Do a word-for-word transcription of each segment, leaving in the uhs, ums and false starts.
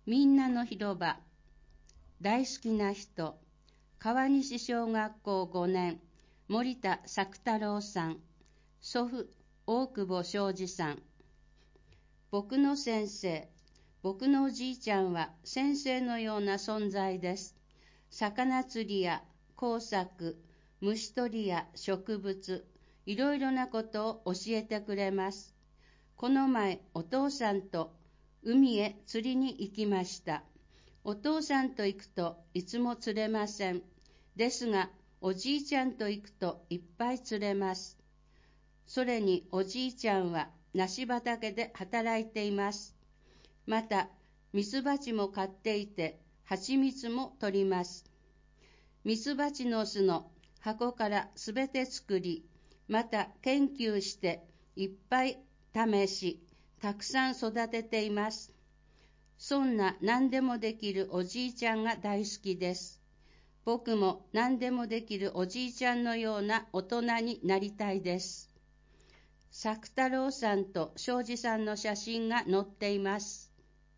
みんなの広場、大好きな人、川西小学校ごねん、森田作太郎さん、祖父、大久保昌司さん。僕の先生、僕のおじいちゃんは先生のような存在です。魚釣りや工作、虫取りや植物、いろいろなことを教えてくれます。この前、お父さんと海へ釣りに行きました。お父さんと行くといつも釣れません。ですが、おじいちゃんと行くといっぱい釣れます。それにおじいちゃんは梨畑で働いています。また、ミツバチも飼っていて、蜂蜜も取ります。ミツバチの巣の箱からすべて作り、また研究していっぱい試し、たくさん育てています。そんな何でもできるおじいちゃんが大好きです。僕も何でもできるおじいちゃんのような大人になりたいです。作太郎さんと庄司さんの写真が載っています。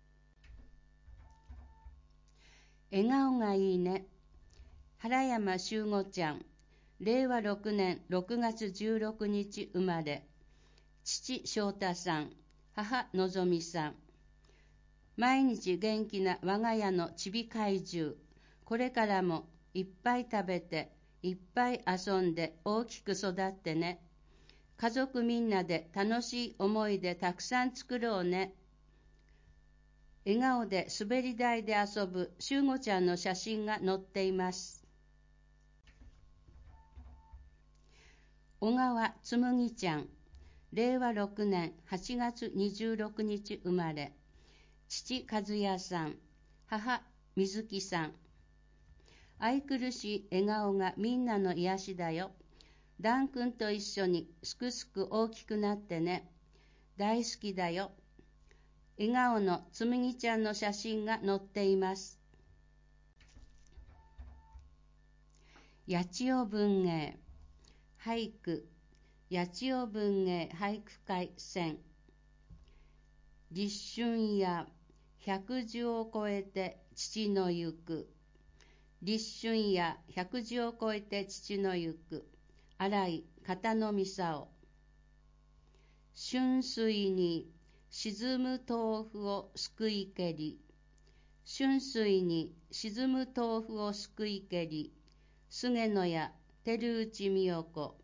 笑顔がいいね。原山修吾ちゃん、れいわろくねんろくがつじゅうろくにち生まれ。父翔太さん、母のぞみさん。毎日元気な我が家のちび怪獣。これからもいっぱい食べて、いっぱい遊んで大きく育ってね。家族みんなで楽しい思い出たくさん作ろうね。笑顔で滑り台で遊ぶしゅうごちゃんの写真が載っています。小川つむぎちゃん、れいわろくねんはちがつにじゅうろくにち生まれ。父和也さん、母水木さん。愛くるしい笑顔がみんなの癒しだよ。ダン君と一緒にすくすく大きくなってね。大好きだよ。笑顔のつむぎちゃんの写真が載っています。八千代文芸、俳句、八千代文芸俳句会選。立春や百字を超えて父の行く。立春や百字を超えて父の行く。荒井片野美沙。春水に沈む豆腐をすくいけり。春水に沈む豆腐をすくいけり。菅野や照内美代子。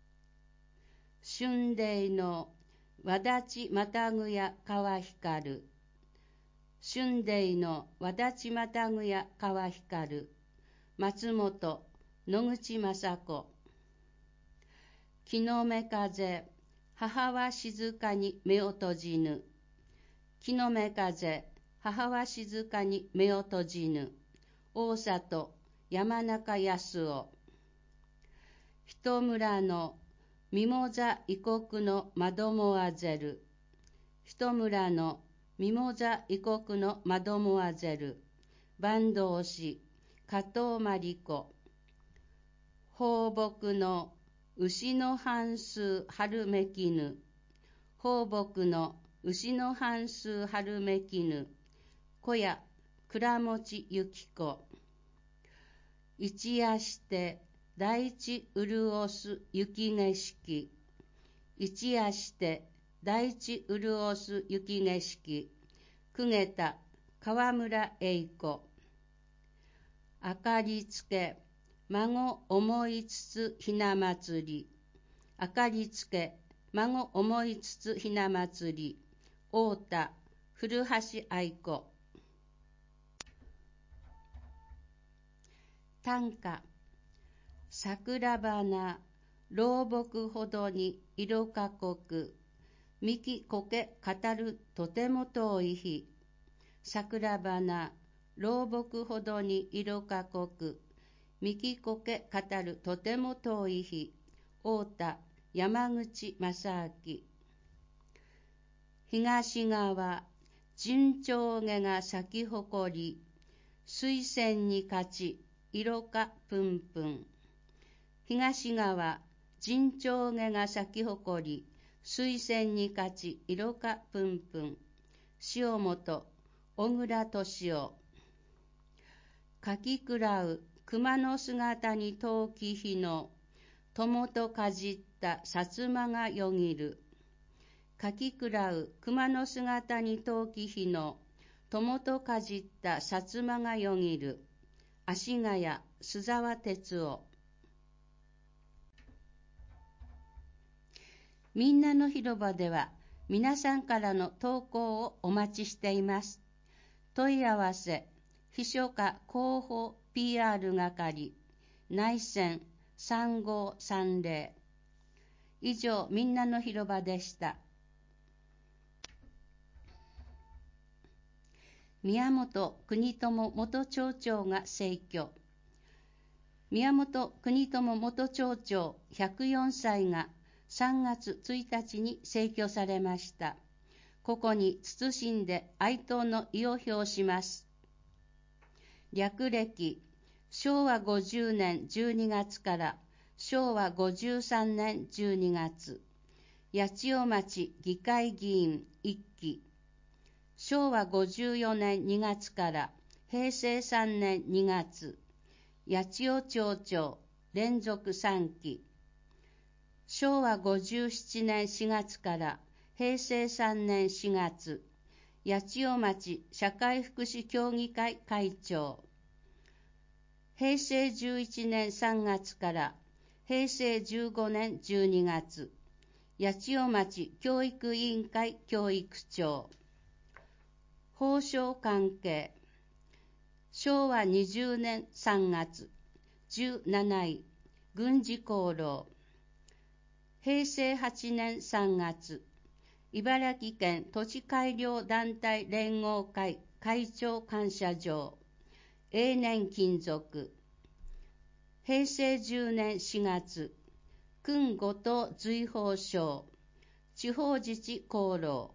春麗のわだちまたぐや川光る。春麗のわだちまたぐや川光る。松本野口雅子。木の芽風、母は静かに目を閉じぬ。木の芽風、母は静かに目を閉じぬ。大里山中康夫。人村のミモザ異国のマドモアゼル。人村のミモザ異国のマドモアゼル。坂東市加藤真理子。放牧の牛の半数春めきぬ。放牧の牛の半数春めきぬ。小屋倉持ゆき子。一夜して大地潤す雪景色。一夜して大地潤す雪景色。公家田川村栄子。明かりつけ孫思いつつひな祭り。明かりつけ孫思いつつひな祭り。太田古橋愛子。短歌。桜花老木ほどに色かこく。幹苔語るとても遠い日。桜花老木ほどに色かこく。幹苔語るとても遠い日。太田山口正明。東側陣長毛が咲き誇り。水仙に勝ち色かぷんぷん。東側陣長毛が咲き誇り。水仙に勝ち色かぷんぷん。塩本小倉敏夫。かきくらう熊の姿に遠き日の、友とかじった薩摩がよぎる。かきくらう熊の姿に遠き日の、友とかじった薩摩がよぎる。足谷須沢哲夫。みんなの広場では皆さんからの投稿をお待ちしています。問い合わせ、秘書課広報 ピーアール 係、内線さんごーさんぜろ。以上、みんなの広場でした。宮本国友元町長が逝去。宮本国友元町長ひゃくよんさいがさんがつついたちに逝去されました。ここに謹んで哀悼の意を表します。略歴、しょうわごじゅうねんじゅうにがつからしょうわごじゅうさんねんじゅうにがつ、八千代町議会議員いっき、しょうわごじゅうよねんにがつからへいせいさんねんにがつ、八千代町長連続さんき、しょうわごじゅうななねんしがつからへいせいさんねんしがつ、八千代町社会福祉協議会会長、へいせいじゅういちねんさんがつからへいせいじゅうごねんじゅうにがつ、八千代町教育委員会教育長、法相関係、しょうわにじゅうねんさんがつじゅうなない軍事功労、へいせいはちねんさんがつ茨城県土地改良団体連合会会長感謝状、永年勤続、へいせいじゅうねんしがつ勲後藤随宝章、地方自治功労。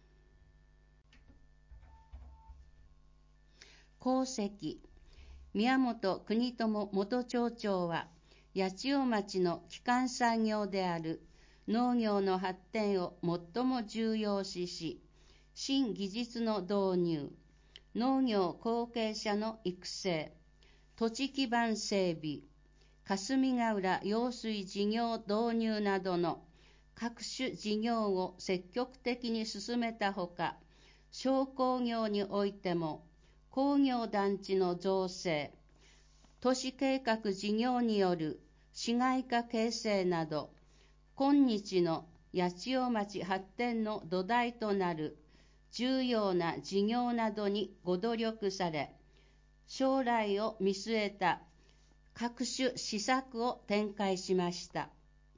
功績、宮本国友元町長は八千代町の基幹産業である農業の発展を最も重要視し、新技術の導入、農業後継者の育成、土地基盤整備、霞ヶ浦用水事業導入などの各種事業を積極的に進めたほか、商工業においても工業団地の造成、都市計画事業による市街化形成など、今日の八千代町発展の土台となる重要な事業などにご努力され、将来を見据えた各種施策を展開しました。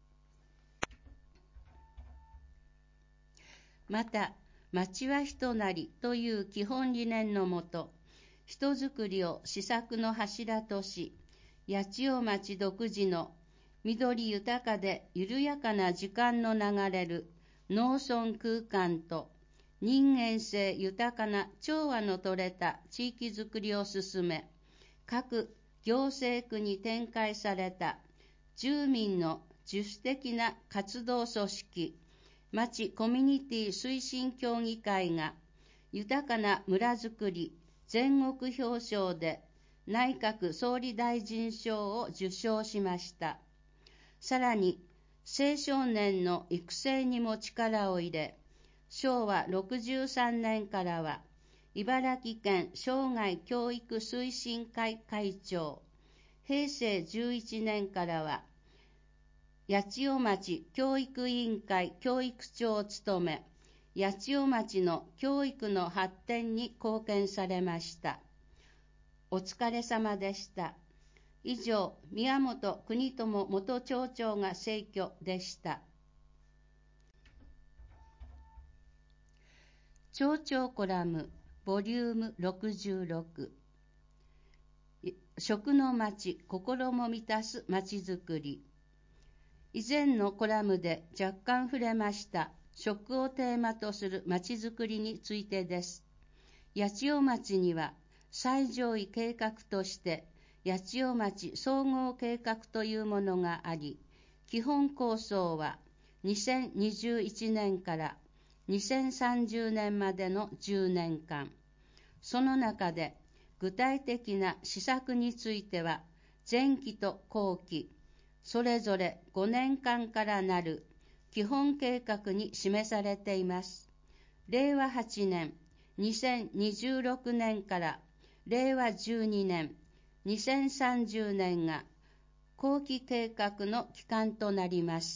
また、町は人なりという基本理念のもと、人づくりを施策の柱とし、八千代町独自の緑豊かで緩やかな時間の流れる農村空間と人間性豊かな調和のとれた地域づくりを進め、各行政区に展開された住民の自主的な活動組織、町コミュニティ推進協議会が豊かな村づくり全国表彰で内閣総理大臣賞を受賞しました。さらに青少年の育成にも力を入れ、しょうわろくじゅうさんねんからは茨城県生涯教育推進会会長、へいせいじゅういちねんからは八千代町教育委員会教育長を務め、八千代町の教育の発展に貢献されました。お疲れ様でした。以上、宮本国友元町長が逝去でした。町長コラムボリュームろくじゅうろく、食の町、心も満たす町づくり。以前のコラムで若干触れました食をテーマとする町づくりについてです。八千代町には最上位計画として八千代町総合計画というものがあり、基本構想はにせんにじゅういちねんからにせんさんじゅうねんまでのじゅうねんかん、 その中で具体的な施策については、前期と後期、それぞれごねんかんからなる基本計画に示されています。れいわはちねん、にせんにじゅうろくねんかられいわじゅうにねん、にせんさんじゅうねんが後期計画の期間となります。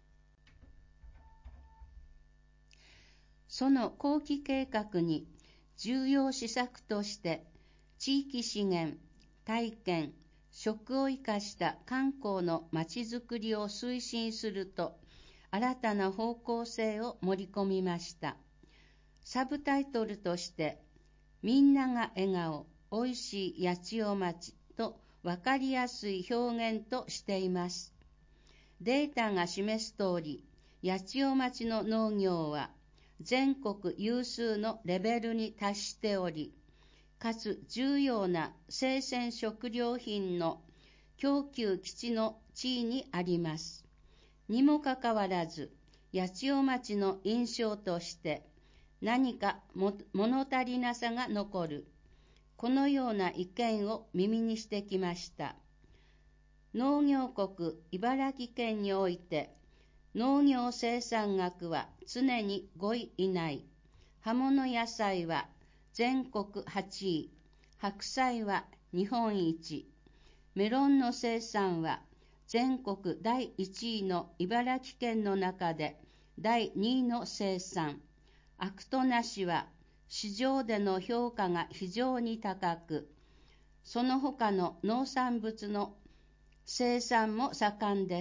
その後期計画に重要施策として、地域資源、体験、食を生かした観光のまちづくりを推進すると、新たな方向性を盛り込みました。サブタイトルとして、みんなが笑顔、おいしい八千代町と分かりやすい表現としています。データが示す通り、八千代町の農業は全国有数のレベルに達しており、かつ重要な生鮮食料品の供給基地の地位にあります。にもかかわらず、八千代町の印象として何か物足りなさが残る、このような意見を耳にしてきました。農業国茨城県において、農業生産額は常にごい以内、葉物野菜は全国はちい、白菜は日本一、メロンの生産は全国だいいちいの茨城県の中でだいにいの生産、アクトナシは市場での評価が非常に高く、その他の農産物の生産も盛んです。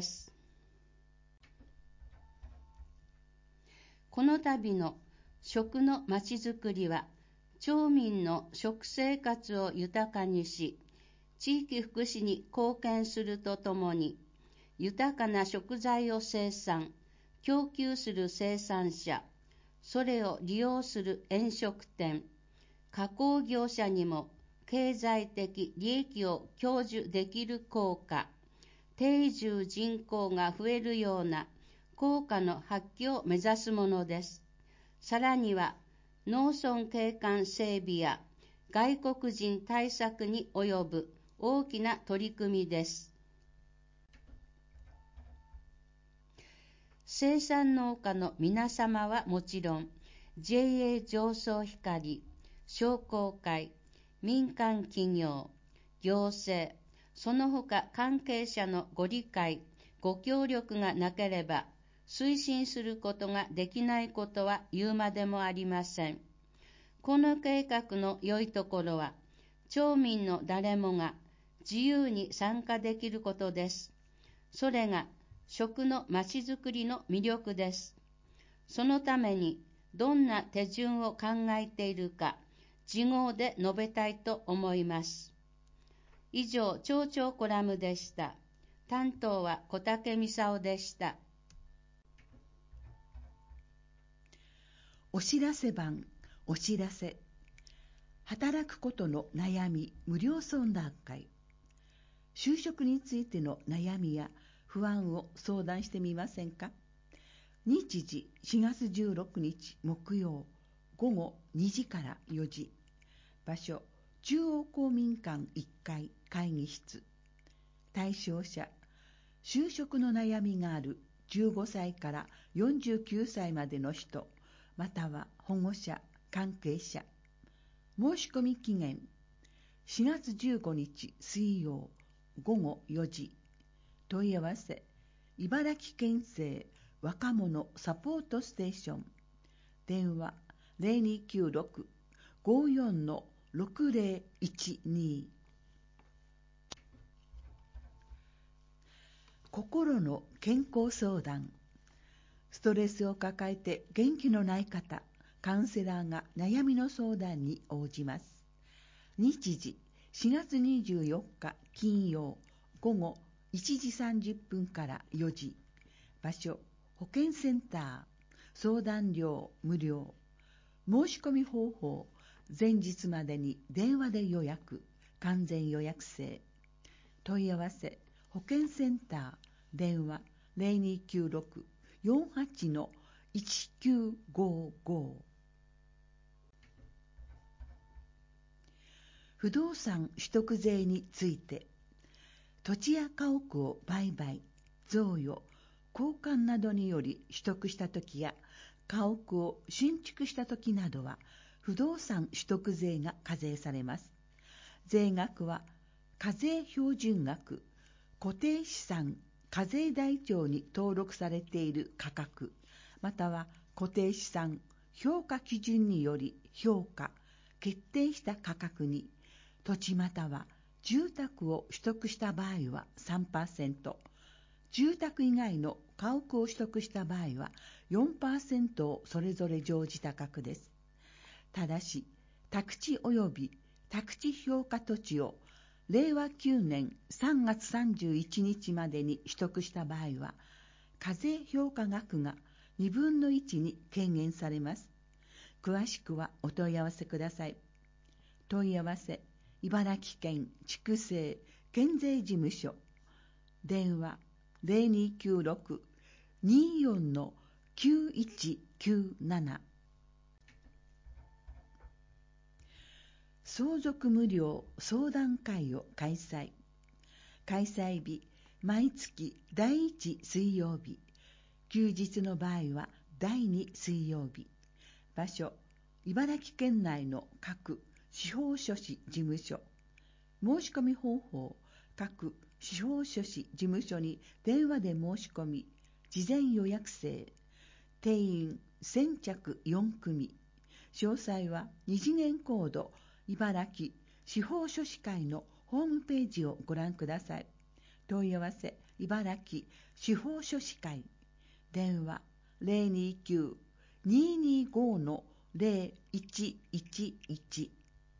この度の食のまちづくりは、町民の食生活を豊かにし、地域福祉に貢献するとともに、豊かな食材を生産、供給する生産者、それを利用する飲食店、加工業者にも経済的利益を享受できる効果、定住人口が増えるような効果の発揮を目指すものです。さらには、農村景観整備や外国人対策に及ぶ大きな取り組みです。生産農家の皆様はもちろん、ジェイエー 上層光、商工会、民間企業、行政、その他関係者のご理解、ご協力がなければ、推進することができないことは言うまでもありません。この計画の良いところは、町民の誰もが自由に参加できることです。それが食のまちづくりの魅力です。そのためにどんな手順を考えているか、次号で述べたいと思います。以上、町長コラムでした。担当は小竹美沙でした。 お知らせ版、お知らせ。働くことの悩み無料相談会。就職についての悩みや不安を相談してみませんか。日時しがつじゅうろくにち木曜ごごにじからよじ。場所中央公民館いっかい会議室。対象者、就職の悩みがあるじゅうごさいからよんじゅうきゅうさいまでの人、または保護者、関係者。申し込み期限しがつじゅうごにち水曜ごごよじ。問い合わせ、茨城県政若者サポートステーション。電話ゼロにきゅうろく ごよん ろくゼロいちに。心の健康相談。ストレスを抱えて元気のない方、カウンセラーが悩みの相談に応じます。日時しがつにじゅうよっか金曜ごごいちじさんじゅっぷんからよじ。場所保健センター。相談料無料。申し込み方法、前日までに電話で予約、完全予約制。問い合わせ、保健センター。電話ゼロにきゅうろく よんはち いちきゅうごご。 不動産取得税について、土地や家屋を売買、贈与、交換などにより取得したときや、家屋を新築したときなどは、不動産取得税が課税されます。税額は、課税標準額、固定資産課税台帳に登録されている価格、または固定資産評価基準により評価、決定した価格に、土地または住宅を取得した場合は さんパーセント、住宅以外の家屋を取得した場合は よんパーセント をそれぞれ乗じた額です。ただし、宅地及び宅地評価土地をれいわきゅうねんさんがつさんじゅういちにちまでに取得した場合は、課税評価額がにぶんのいちに軽減されます。詳しくはお問い合わせください。問い合わせ、茨城県筑西県税事務所、電話 ゼロにきゅうろく にーよん きゅういちきゅうなな。相続無料相談会を開催。開催日、毎月だいいち水曜日。休日の場合はだいに水曜日。場所、茨城県内の各司法書士事務所。申し込み方法、各司法書士事務所に電話で申し込み、事前予約制。定員先着よんくみ。詳細は二次元コード茨城司法書士会のホームページをご覧ください。問い合わせ、茨城司法書士会。電話 ゼロにきゅう にーにーご ゼロいちいちいち。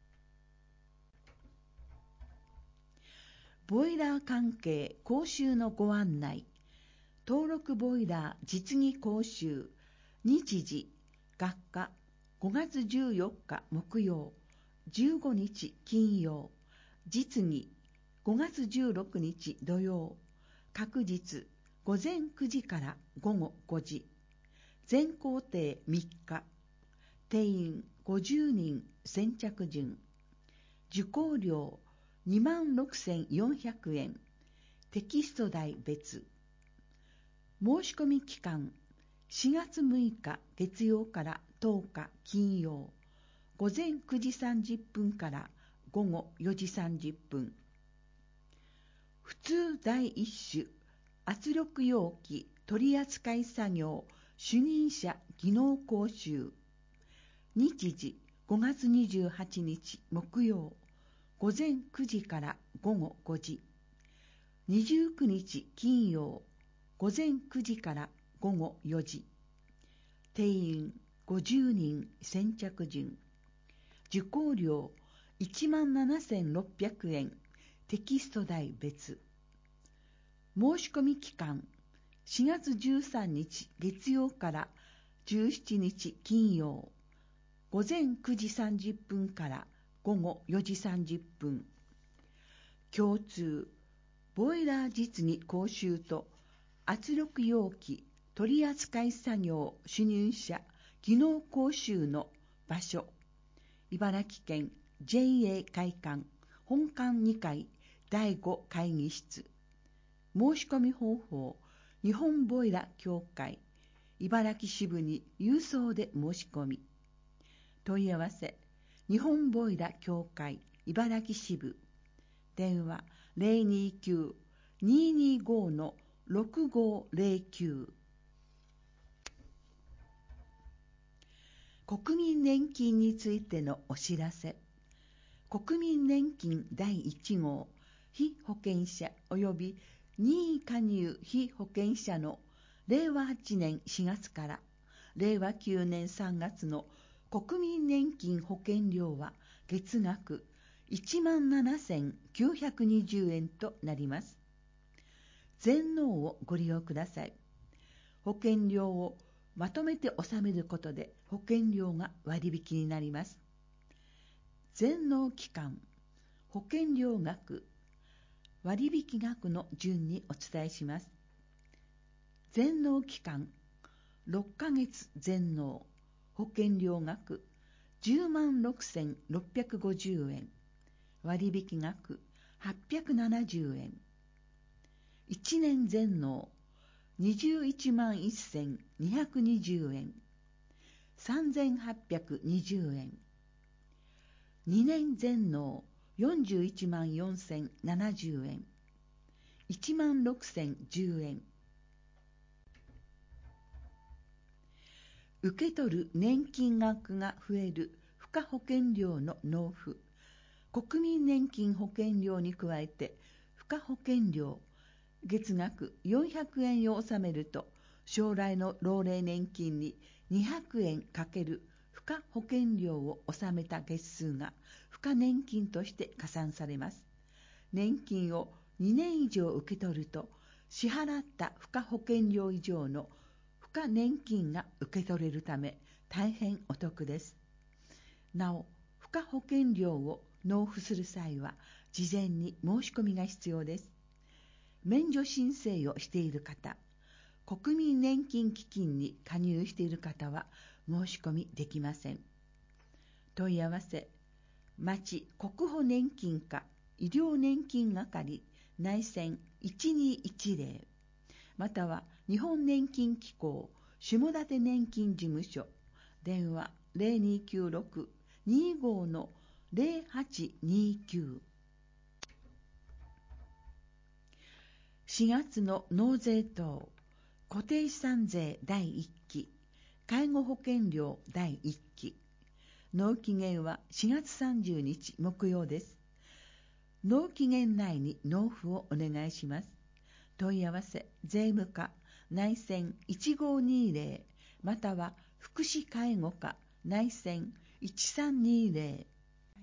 ボイラー関係講習のご案内。登録ボイラー実技講習。日時、学科ごがつじゅうよっか木曜、じゅうごにち金曜。実技ごがつじゅうろくにち土曜。各日ごぜんくじからごごごじ。全行程みっか。定員ごじゅうにん先着順。受講料にまんろくせんよんひゃくえん。テキスト代別。申し込み期間しがつむいか月曜からとおか金曜。ごぜんくじさんじゅっぷんからごごよじさんじゅっぷん。普通第一種圧力容器取扱作業主任者技能講習。日時ごがつにじゅうはちにち木曜、ごぜんくじからごごごじ。にじゅうくにち金曜、ごぜんくじからごごよじ。定員ごじゅうにん先着順。受講料いちまんななせんろっぴゃくえん。テキスト代別。申し込み期間しがつじゅうさんにち月曜からじゅうしちにち金曜。ごぜんくじさんじゅっぷんからごごよじさんじゅっぷん。共通ボイラー実技講習と圧力容器取扱作業主任者技能講習の場所、茨城県 ジェイエー 会館本館にかいだいご会議室。申し込み方法、日本ボイラ協会茨城支部に郵送で申し込み。問い合わせ、日本ボイラ協会茨城支部。電話 ゼロにきゅう にーにーご ろくごゼロきゅう。国民年金についてのお知らせ。国民年金だいいち号被保険者及び任意加入被保険者のれいわはちねんしがつかられいわきゅうねんさんがつの国民年金保険料は月額いちまんななせんきゅうひゃくにじゅうえんとなります。全納をご利用ください。保険料をまとめて納めることで保険料が割引になります。全納期間、保険料額、割引額の順にお伝えします。全納期間、ろっかげつ全納、保険料額じゅうまんろくせんろっぴゃくごじゅうえん。 割引額はっぴゃくななじゅうえん。いちねん全納にじゅういちまんせんにひゃくにじゅうえん、さんぜんはっぴゃくにじゅうえん。にねん全納よんじゅういちまんよんせんななじゅうえん、いちまんろくせんじゅうえん。受け取る年金額が増える付加保険料の納付、国民年金保険料に加えて付加保険料、月額よんひゃくえんを納めると、将来の老齢年金ににひゃくえんかける付加保険料を納めた月数が付加年金として加算されます。年金をにねん以上受け取ると、支払った付加保険料以上の付加年金が受け取れるため大変お得です。なお、付加保険料を納付する際は事前に申し込みが必要です。免除申請をしている方、国民年金基金に加入している方は申し込みできません。問い合わせ、町国保年金課医療年金係内線いちにいちぜろ、または日本年金機構下館年金事務所、電話 ゼロにきゅうろく にーごー のゼロはちにきゅう。しがつの納税等、固定資産税だいいっき、介護保険料だいいっき、納期限はしがつさんじゅうにち木曜です。納期限内に納付をお願いします。問い合わせ、税務課内線いちごーにーぜろ、または福祉介護課内線いちさんにーぜろ。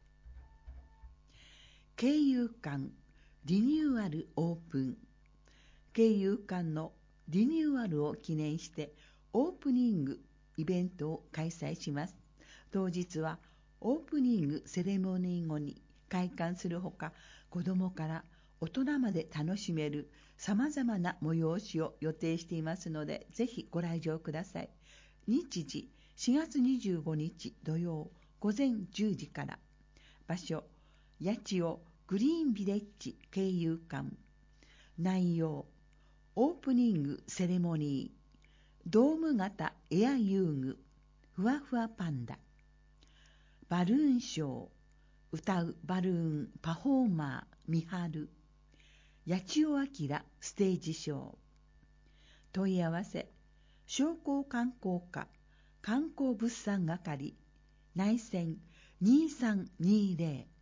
経由館リニューアルオープン。経由館のリニューアルを記念してオープニングイベントを開催します。当日はオープニングセレモニー後に開館するほか、子どもから大人まで楽しめるさまざまな催しを予定していますので、ぜひご来場ください。日時しがつにじゅうごにち土曜ごぜんじゅうじから。場所、八千代グリーンビレッジ経由館。内容、オープニングセレモニー、ドーム型エア遊具、ふわふわパンダ、バルーンショー、歌うバルーンパフォーマーみはる、八千代明ステージショー。問い合わせ、商工観光課観光物産係内線にーさんにーぜろ。